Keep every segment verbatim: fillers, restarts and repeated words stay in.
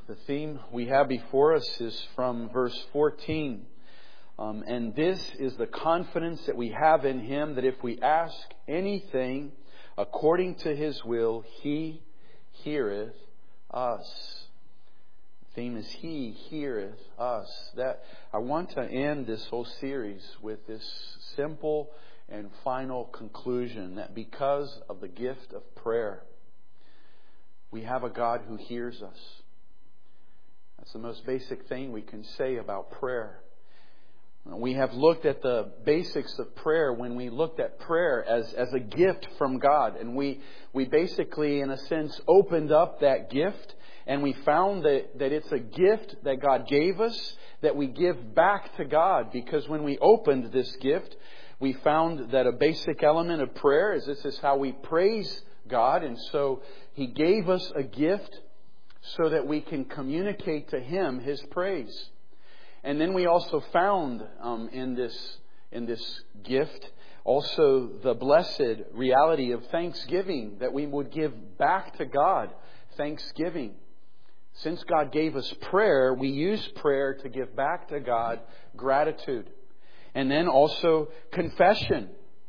The theme we have before us is from verse fourteen. Um, and this is the confidence that we have in Him, that if we ask anything according to His will, He heareth us. The theme is He heareth us. That I want to end this whole series with this simple and final conclusion, that because of the gift of prayer, we have a God who hears us. That's the most basic thing we can say about prayer. We have looked at the basics of prayer when we looked at prayer as, as a gift from God. And we, we basically, in a sense, opened up that gift. And we found that, that it's a gift that God gave us that we give back to God. Because when we opened this gift, we found that a basic element of prayer is this is how we praise God. And so He gave us a gift so that we can communicate to Him His praise. And then we also found um, in this in this gift also the blessed reality of thanksgiving, that we would give back to God thanksgiving. Since God gave us prayer, we use prayer to give back to God gratitude. And then also confession.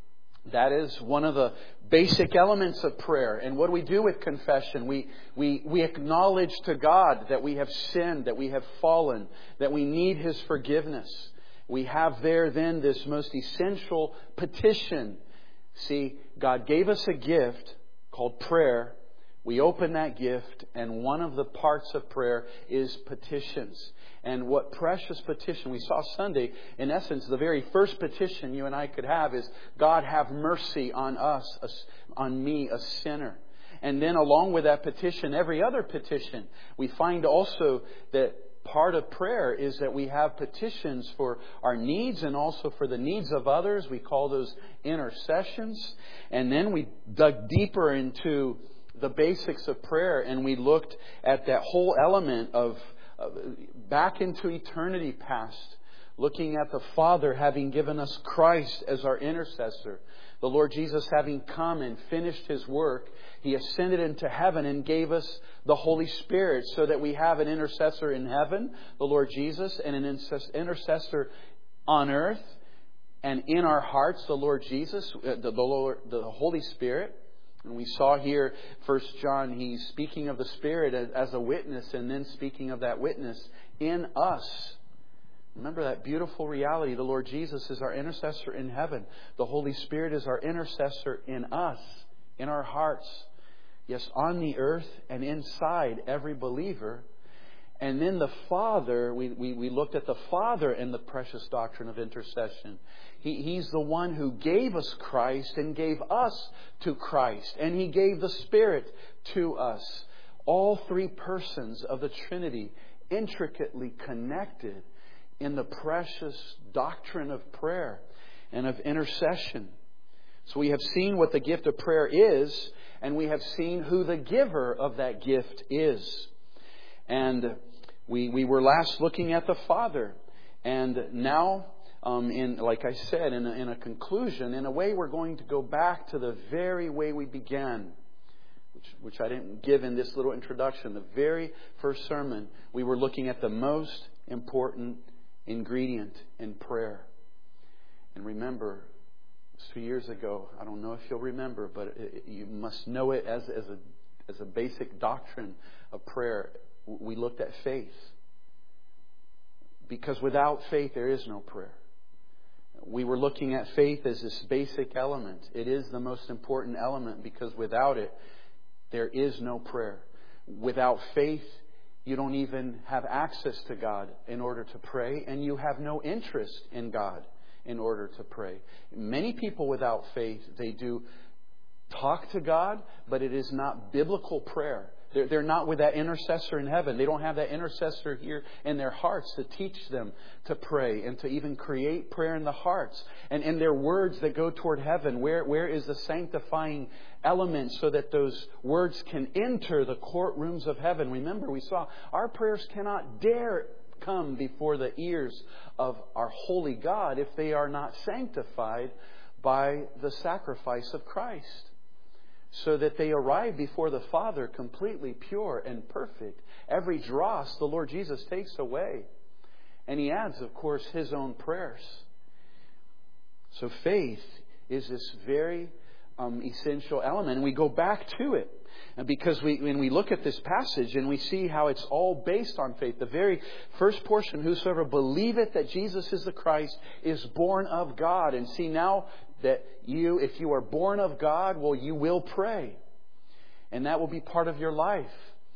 That is one of the basic elements of prayer. And what do we do with confession? We, we, we acknowledge to God that we have sinned, that we have fallen, that we need His forgiveness. We have there then this most essential petition. See, God gave us a gift called prayer. We open that gift, and one of the parts of prayer is petitions. And what precious petition we saw Sunday, in essence, the very first petition you and I could have is, God, have mercy on us, on me, a sinner. And then along with that petition, every other petition, we find also that part of prayer is that we have petitions for our needs and also for the needs of others. We call those intercessions. And then we dug deeper into the basics of prayer, and we looked at that whole element of uh, back into eternity past, looking at the Father having given us Christ as our intercessor. The Lord Jesus having come and finished His work, He ascended into heaven and gave us the Holy Spirit so that we have an intercessor in heaven, the Lord Jesus, and an intercessor on earth and in our hearts, the Lord Jesus, the, the, Lord, the Holy Spirit. And we saw here, First John, he's speaking of the Spirit as, as a witness, and then speaking of that witness in us. Remember that beautiful reality. The Lord Jesus is our intercessor in heaven. The Holy Spirit is our intercessor in us, in our hearts. Yes, on the earth and inside every believer. And then the Father, we, we, we looked at the Father in the precious doctrine of intercession. He, he's the one who gave us Christ and gave us to Christ. And He gave the Spirit to us. All three persons of the Trinity intricately connected in the precious doctrine of prayer and of intercession. So we have seen what the gift of prayer is, and we have seen who the giver of that gift is. And we we were last looking at the Father. And now, um, in like I said, in a, in a conclusion, in a way we're going to go back to the very way we began, which, which I didn't give in this little introduction. The very first sermon, we were looking at the most important ingredient in prayer. And remember, two years ago, I don't know if you'll remember, but it, you must know it as, as, a, as a basic doctrine of prayer. We looked at faith. Because without faith, there is no prayer. We were looking at faith as this basic element. It is the most important element, because without it, there is no prayer. Without faith, you don't even have access to God in order to pray, and you have no interest in God in order to pray. Many people without faith, they do talk to God, but it is not biblical prayer. They're, they're not with that intercessor in heaven. They don't have that intercessor here in their hearts to teach them to pray and to even create prayer in the hearts. And in their words that go toward heaven, where, where is the sanctifying element so that those words can enter the courtrooms of heaven? Remember, we saw our prayers cannot dare come before the ears of our holy God if they are not sanctified by the sacrifice of Christ. so that they arrive before the Father completely pure and perfect. Every dross the Lord Jesus takes away. And He adds, of course, His own prayers. So faith is this very um, essential element. And we go back to it. And because we, when we look at this passage and we see how it's all based on faith, the very first portion, whosoever believeth that Jesus is the Christ is born of God. And see now that you, if you are born of God, well, you will pray. And that will be part of your life.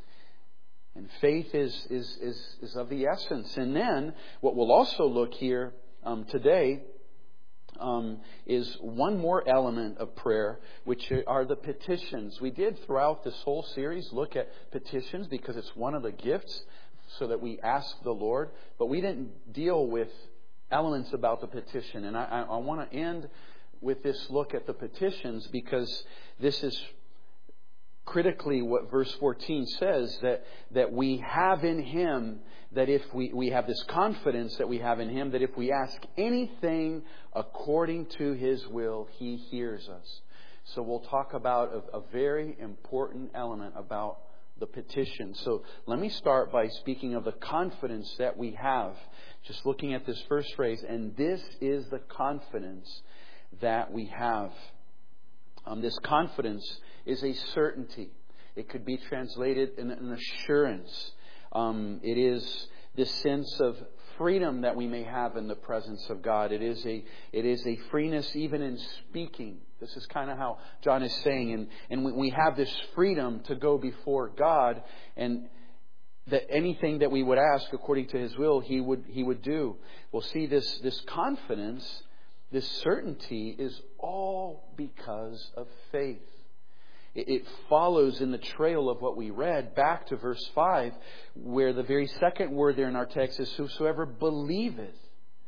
And faith is, is, is, is of the essence. And then what we'll also look here um, today Um, is one more element of prayer, which are the petitions. We did throughout this whole series look at petitions because it's one of the gifts so that we ask the Lord. But we didn't deal with elements about the petition. And I, I, I want to end with this look at the petitions because this is critically what verse fourteen says, that, that we have in Him, that if we, we have this confidence that we have in Him, that if we ask anything according to His will, He hears us. So we'll talk about a, a very important element about the petition. So let me start by speaking of the confidence that we have. Just looking at this first phrase, and this is the confidence that we have. Um, this confidence is a certainty. It could be translated in an assurance. Um, it is this sense of freedom that we may have in the presence of God. It is a it is a freeness even in speaking. This is kind of how John is saying. And, and we, we have this freedom to go before God, and that anything that we would ask according to His will, He would He would do. We'll see this, this confidence, this certainty is all because of faith. It follows in the trail of what we read back to verse five, where the very second word there in our text is whosoever believeth.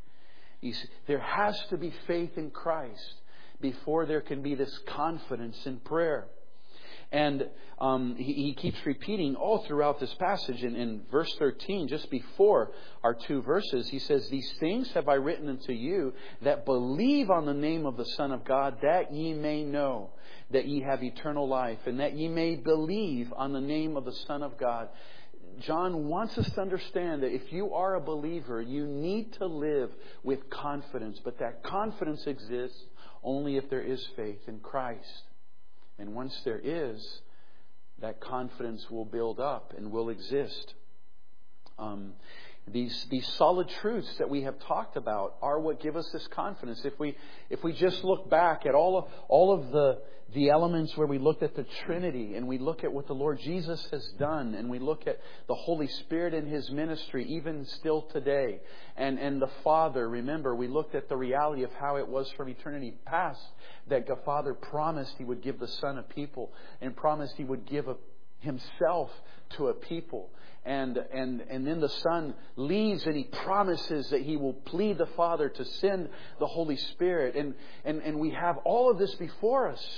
There has to be faith in Christ before there can be this confidence in prayer. And um, he, he keeps repeating all throughout this passage. In, in verse thirteen, just before our two verses, he says, these things have I written unto you that believe on the name of the Son of God, that ye may know that ye have eternal life, and that ye may believe on the name of the Son of God. John wants us to understand that if you are a believer, you need to live with confidence. But that confidence exists only if there is faith in Christ. And once there is, that confidence will build up and will exist. Um, these these solid truths that we have talked about are what give us this confidence. If we if we just look back at all of all of the the elements where we looked at the Trinity, and we look at what the Lord Jesus has done, and we look at the Holy Spirit in His ministry, even still today, and, and the Father, remember, we looked at the reality of how it was from eternity past, that the Father promised He would give the Son a people, and promised He would give a, Himself to a people. And, and, and then the Son leaves, and He promises that He will plead the Father to send the Holy Spirit. And, and, and we have all of this before us.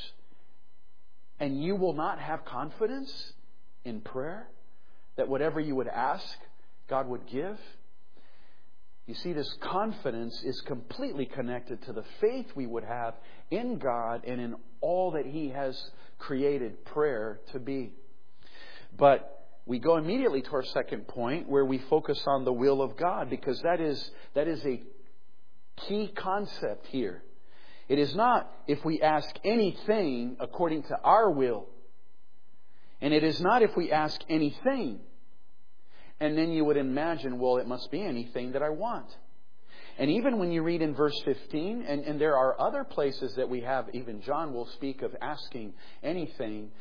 And you will not have confidence in prayer that whatever you would ask, God would give. You see, this confidence is completely connected to the faith we would have in God and in all that He has created prayer to be. But we go immediately to our second point, where we focus on the will of God, because that is that is a key concept here. It is not if we ask anything according to our will. And it is not if we ask anything, and then you would imagine, well, it must be anything that I want. And even when you read in verse fifteen, and, and there are other places that we have, even John will speak of asking anything.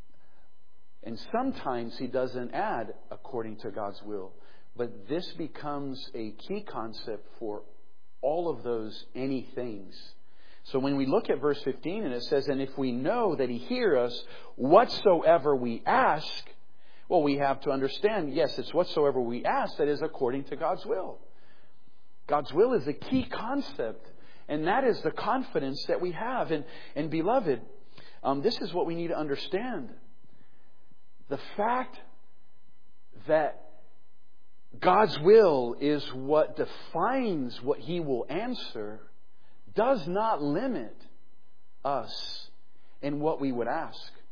And sometimes he doesn't add according to God's will. But this becomes a key concept for all of those anythings. So when we look at verse fifteen, and it says, and if we know that He hears us whatsoever we ask, well, we have to understand, yes, it's whatsoever we ask that is according to God's will. God's will is the key concept. And that is the confidence that we have. And, and beloved, um, this is what we need to understand. The fact that God's will is what defines what He will answer does not limit us in what we would ask.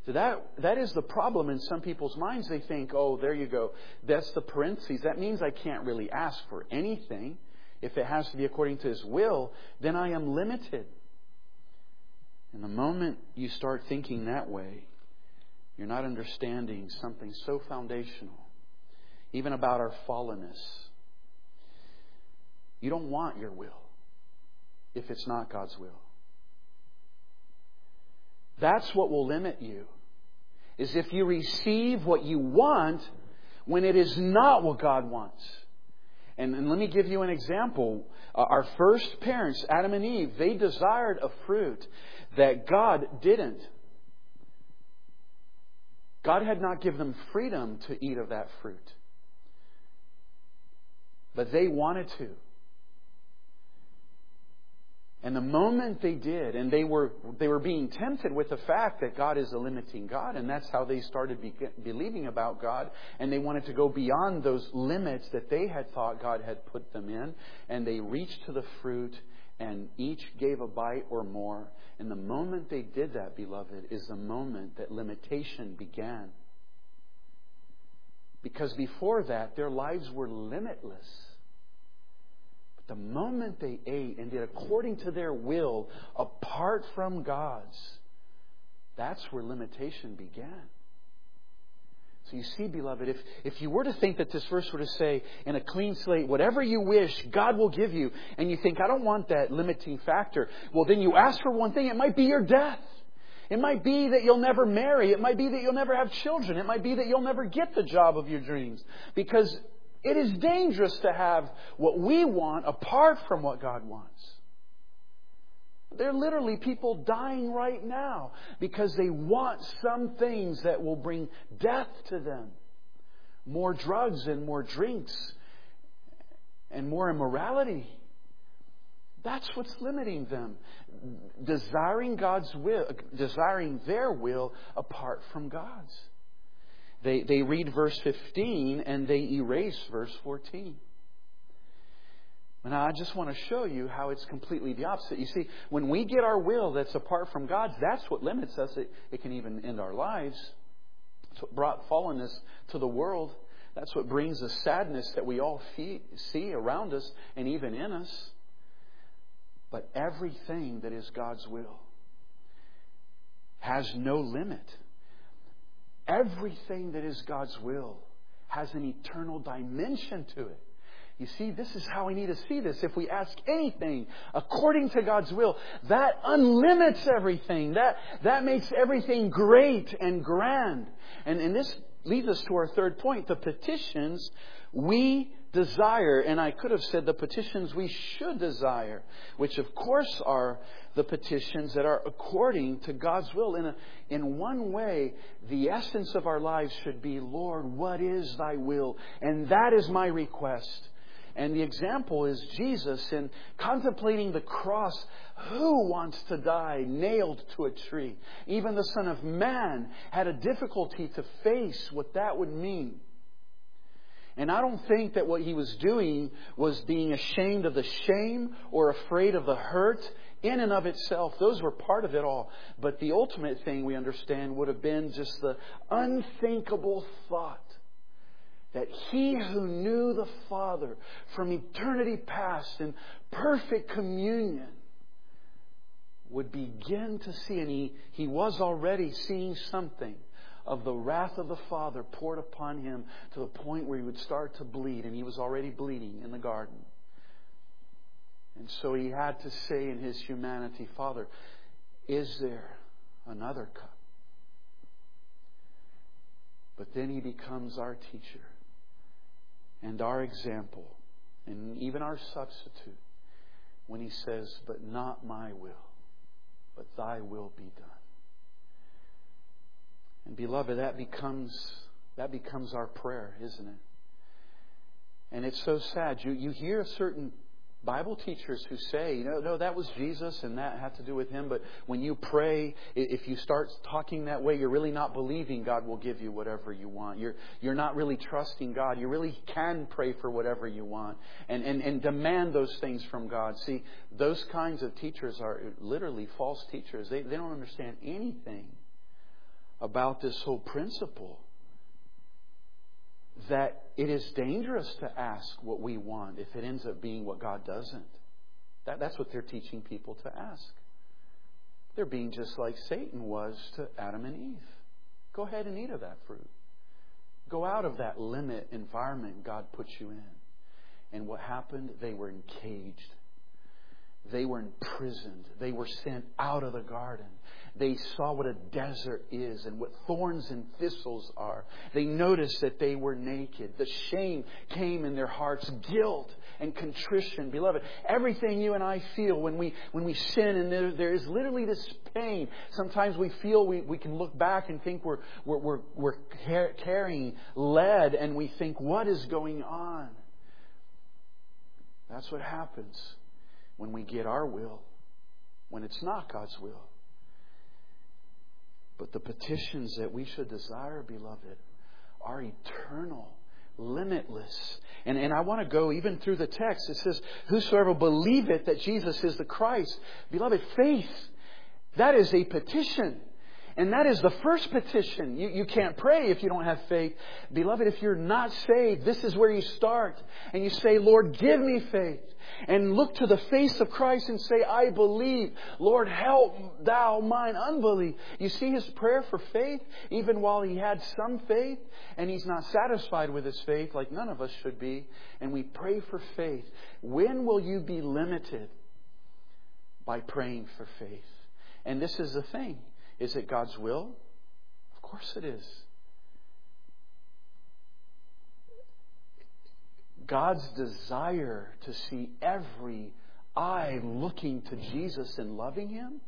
So that that is the problem in some people's minds. They think, oh, there you go. That's the parentheses. That means I can't really ask for anything. If it has to be according to His will, then I am limited. And the moment you start thinking that way, you're not understanding something so foundational, even about our fallenness. You don't want your will if it's not God's will. That's what will limit you, is if you receive what you want when it is not what God wants. And, and let me give you an example. Uh, our first parents, Adam and Eve, they desired a fruit that God didn't. God had not given them freedom to eat of that fruit. But they wanted to. And the moment they did, and they were they were being tempted with the fact that God is a limiting God, and that's how they started be, believing about God, and they wanted to go beyond those limits that they had thought God had put them in, and they reached to the fruit, and each gave a bite or more. And the moment they did that, beloved, is the moment that limitation began. Because before that, their lives were limitless. The moment they ate and did according to their will, apart from God's, that's where limitation began. So you see, beloved, if, if you were to think that this verse were to say, in a clean slate, whatever you wish, God will give you, and you think, I don't want that limiting factor, well, then you ask for one thing. It might be your death. It might be that you'll never marry. It might be that you'll never have children. It might be that you'll never get the job of your dreams. Because it is dangerous to have what we want apart from what God wants. There are literally people dying right now because they want some things that will bring death to them. More drugs and more drinks and more immorality. That's what's limiting them. Desiring God's will, desiring their will apart from God's. They, they read verse fifteen and they erase verse fourteen. Now, I just want to show you how it's completely the opposite. You see, when we get our will that's apart from God's, that's what limits us. It, it can even end our lives. It's what brought fallenness to the world. That's what brings the sadness that we all fee- see around us and even in us. But everything that is God's will has no limit. Everything that is God's will has an eternal dimension to it. You see, this is how we need to see this. If we ask anything according to God's will, that unlimits everything. That, that makes everything great and grand. And, and this leads us to our third point. The petitions we desire. And I could have said the petitions we should desire. Which of course are the petitions that are according to God's will. In, a, in one way, the essence of our lives should be, Lord, what is Thy will? And that is my request. And the example is Jesus in contemplating the cross. Who wants to die nailed to a tree? Even the Son of Man had a difficulty to face what that would mean. And I don't think that what He was doing was being ashamed of the shame or afraid of the hurt in and of itself. Those were part of it all. But the ultimate thing we understand would have been just the unthinkable thought that He who knew the Father from eternity past in perfect communion would begin to see, and he, he was already seeing something of the wrath of the Father poured upon Him to the point where He would start to bleed, and He was already bleeding in the garden. And so He had to say in His humanity, Father, is there another cup? But then He becomes our teacher and our example and even our substitute when He says, but not my will, but Thy will be done. And beloved, that becomes that becomes our prayer, isn't it? And it's so sad. You you hear certain Bible teachers who say, you know, no, that was Jesus and that had to do with Him. But when you pray, if you start talking that way, you're really not believing God will give you whatever you want. You're you're not really trusting God. You really can pray for whatever you want and, and, and demand those things from God. See, those kinds of teachers are literally false teachers. They, they don't understand anything about this whole principle that it is dangerous to ask what we want if it ends up being what God doesn't. That, that's what they're teaching people to ask. They're being just like Satan was to Adam and Eve. Go ahead and eat of that fruit. Go out of that limit environment God puts you in. And what happened? They were encaged. They were imprisoned. They were sent out of the garden. They saw what a desert is and what thorns and thistles are. They noticed that they were naked. The shame came in their hearts, guilt and contrition. Beloved, everything you and I feel when we when we sin, and there, there is literally this pain. Sometimes we feel we, we can look back and think we're, we're, we're, we're carrying lead, and we think, what is going on? That's what happens when we get our will, when it's not God's will. But the petitions that we should desire, beloved, are eternal, limitless. And, and I want to go even through the text. It says, whosoever believeth that Jesus is the Christ. Beloved, faith, that is a petition. And that is the first petition. You, you can't pray if you don't have faith. Beloved, if you're not saved, this is where you start. And you say, Lord, give me faith. And look to the face of Christ and say, I believe. Lord, help thou mine unbelief. You see his prayer for faith, even while he had some faith, and he's not satisfied with his faith, like none of us should be. And we pray for faith. When will you be limited? By praying for faith. And this is the thing. Is it God's will? Of course it is. God's desire to see every eye looking to Jesus and loving Him,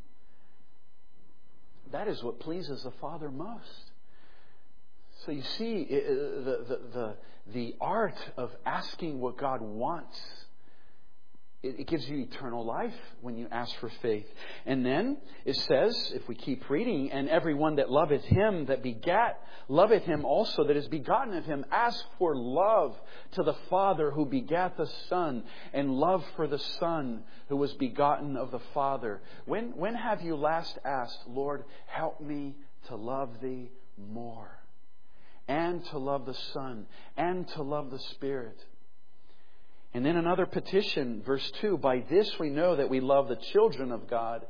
that is what pleases the Father most. So you see, the, the, the, the art of asking what God wants, it gives you eternal life when you ask for faith. And then it says, if we keep reading, and everyone that loveth Him that begat, loveth Him also that is begotten of Him. Ask for love to the Father who begat the Son, and love for the Son who was begotten of the Father. When, when have you last asked, Lord, help me to love Thee more, and to love the Son, and to love the Spirit? And then another petition, verse two, by this we know that we love the children of God.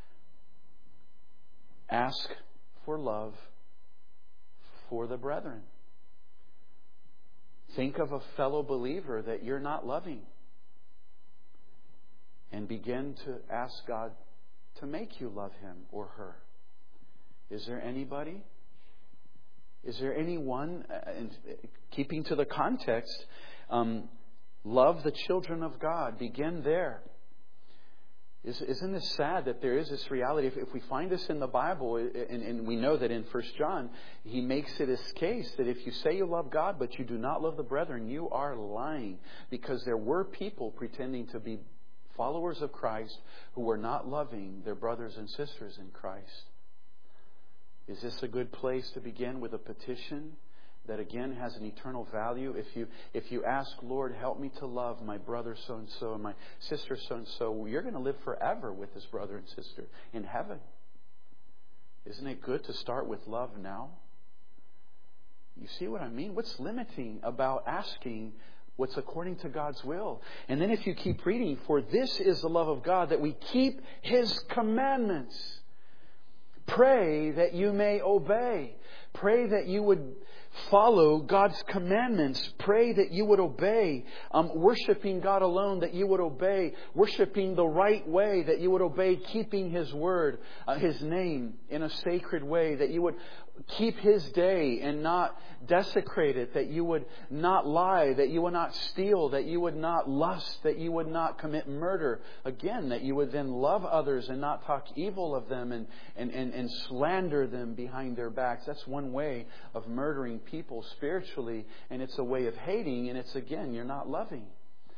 Ask for love for the brethren. Think of a fellow believer that you're not loving, and begin to ask God to make you love him or her. Is there anybody? Is there anyone, uh, keeping to the context, um, love the children of God. Begin there. Isn't this sad that there is this reality? If, if we find this in the Bible, and, and we know that in First John, he makes it his case that if you say you love God, but you do not love the brethren, you are lying. Because there were people pretending to be followers of Christ who were not loving their brothers and sisters in Christ. Is this a good place to begin with a petition that again has an eternal value? If you if you ask, Lord, help me to love my brother so-and-so and my sister so-and-so, well, you're going to live forever with this brother and sister in heaven. Isn't it good to start with love now? You see what I mean? What's limiting about asking what's according to God's will? And then if you keep reading, for this is the love of God, that we keep His commandments. Pray that you may obey. Pray that you would follow God's commandments. Pray that you would obey. Um, worshiping God alone, that you would obey. Worshiping the right way, that you would obey. Keeping His word, uh, His name in a sacred way. That you would keep His day and not desecrate it. That you would not lie. That you would not steal. That you would not lust. That you would not commit murder. Again, that you would then love others and not talk evil of them and, and, and, and slander them behind their backs. That's one way of murdering people spiritually, and it's a way of hating, and it's, again, you're not loving.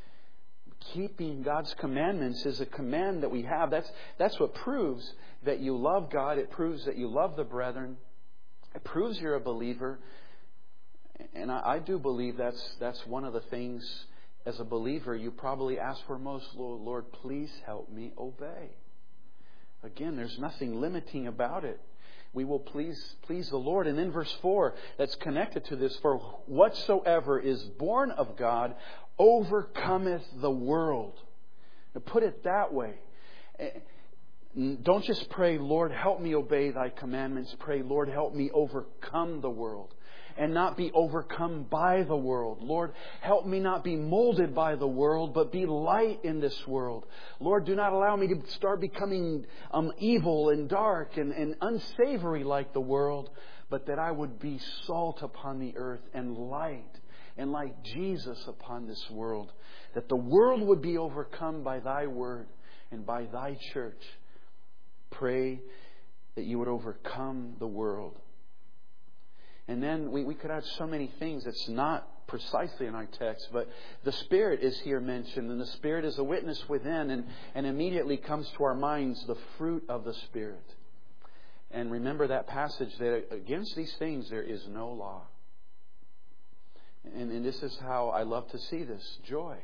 Keeping God's commandments is a command that we have. That's, that's what proves that you love God. It proves that you love the brethren. It proves you're a believer. And I, I do believe that's, that's one of the things as a believer you probably ask for most. Lord, Lord, please help me obey. Again, there's nothing limiting about it. we will please please the Lord. And then verse four, that's connected to this, for whatsoever is born of God overcometh the world. Now put it that way. Don't just pray, Lord, help me obey Thy commandments. Pray, Lord, help me overcome the world and not be overcome by the world. Lord, help me not be molded by the world, but be light in this world. Lord, do not allow me to start becoming um, evil and dark and, and unsavory like the world, but that I would be salt upon the earth and light, and like Jesus upon this world, that the world would be overcome by Thy word and by Thy church. Pray that you would overcome the world. And then we, we could add so many things that's not precisely in our text, but the Spirit is here mentioned, and the Spirit is a witness within, and, and immediately comes to our minds the fruit of the Spirit. And remember that passage, that against these things there is no law. And, and this is how I love to see this: joy,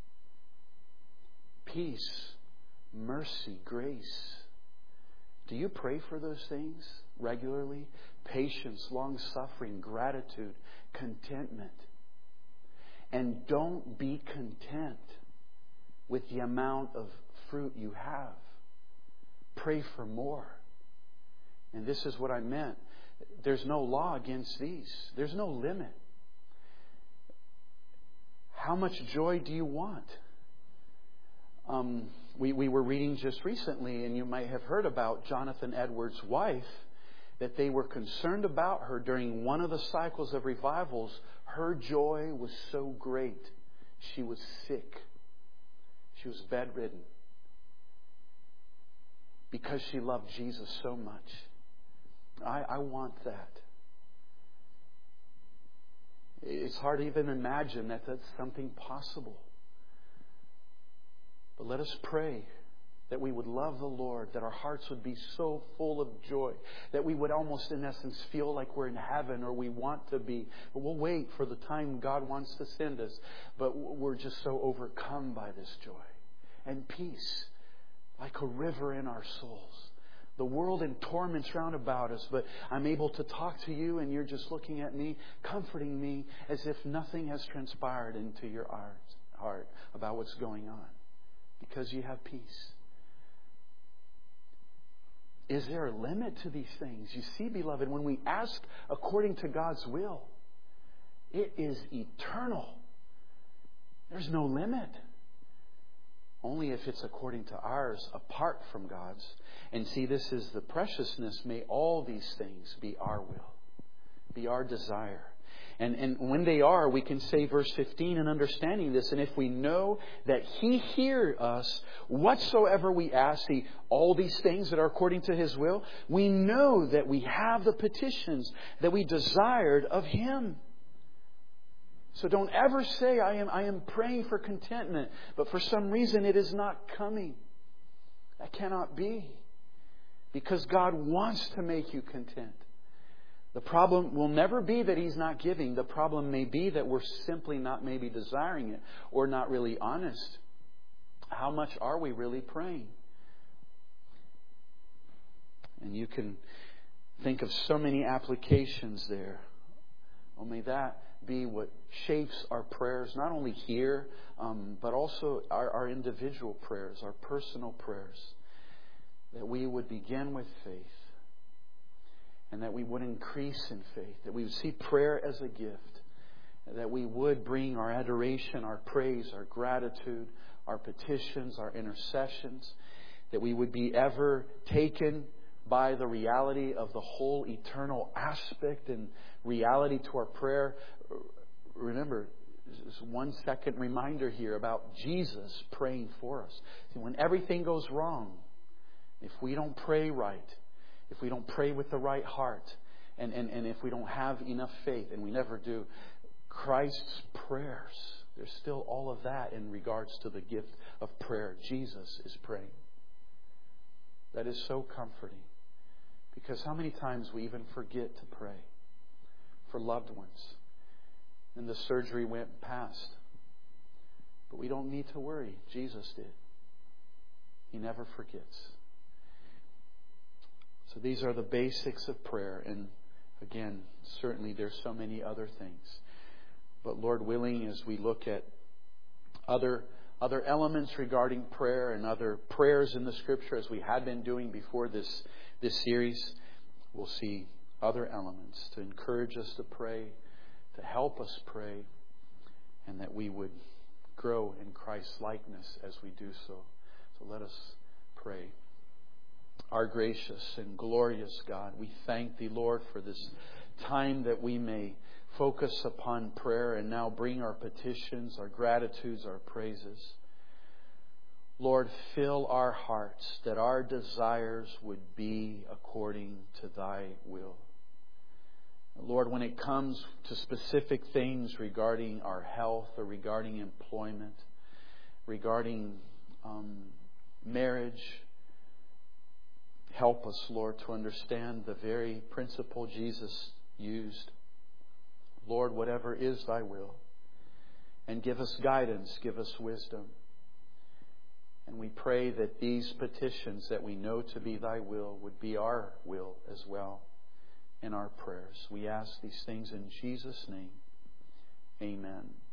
peace, mercy, grace. Do you pray for those things regularly? Patience, long-suffering, gratitude, contentment. And don't be content with the amount of fruit you have. Pray for more. And this is what I meant. There's no law against these. There's no limit. How much joy do you want? Um, we, we were reading just recently, and you might have heard about Jonathan Edwards' wife, that they were concerned about her during one of the cycles of revivals. Her joy was so great. She was sick. She was bedridden. Because she loved Jesus so much. I, I want that. It's hard to even imagine that that's something possible. But let us pray that we would love the Lord, that our hearts would be so full of joy, that we would almost in essence feel like we're in heaven, or we want to be. But we'll wait for the time God wants to send us. But we're just so overcome by this joy and peace, like a river in our souls. The world in torments round about us, but I'm able to talk to you, and you're just looking at me, comforting me as if nothing has transpired into your heart about what's going on, because you have peace. Is there a limit to these things? You see, beloved, when we ask according to God's will, it is eternal. There's no limit. Only if it's according to ours, apart from God's. And see, this is the preciousness. May all these things be our will, be our desire. And, and when they are, we can say verse fifteen in understanding this. And if we know that He hears us, whatsoever we ask, see, all these things that are according to His will, we know that we have the petitions that we desired of Him. So don't ever say, I am, I am praying for contentment, but for some reason it is not coming. That cannot be. Because God wants to make you content. The problem will never be that He's not giving. The problem may be that we're simply not maybe desiring it, or not really honest. How much are we really praying? And you can think of so many applications there. Oh, may that be what shapes our prayers, not only here, um, but also our, our individual prayers, our personal prayers. That we would begin with faith. And that we would increase in faith. That we would see prayer as a gift. That we would bring our adoration, our praise, our gratitude, our petitions, our intercessions. That we would be ever taken by the reality of the whole eternal aspect and reality to our prayer. Remember, just one second reminder here about Jesus praying for us. See, when everything goes wrong, if we don't pray right, if we don't pray with the right heart, and, and, and if we don't have enough faith, and we never do, Christ's prayers, there's still all of that in regards to the gift of prayer. Jesus is praying. That is so comforting. Because how many times we even forget to pray for loved ones. And the surgery went past. But we don't need to worry. Jesus did. He never forgets. So these are the basics of prayer. And again, certainly there's so many other things. But Lord willing, as we look at other other elements regarding prayer and other prayers in the Scripture, as we had been doing before this, this series, we'll see other elements to encourage us to pray, to help us pray, and that we would grow in Christ's likeness as we do so. So let us pray. Our gracious and glorious God, we thank Thee, Lord, for this time that we may focus upon prayer and now bring our petitions, our gratitudes, our praises. Lord, fill our hearts that our desires would be according to Thy will. Lord, when it comes to specific things regarding our health or regarding employment, regarding um, marriage, help us, Lord, to understand the very principle Jesus used. Lord, whatever is Thy will. And give us guidance, give us wisdom. And we pray that these petitions that we know to be Thy will would be our will as well in our prayers. We ask these things in Jesus' name. Amen.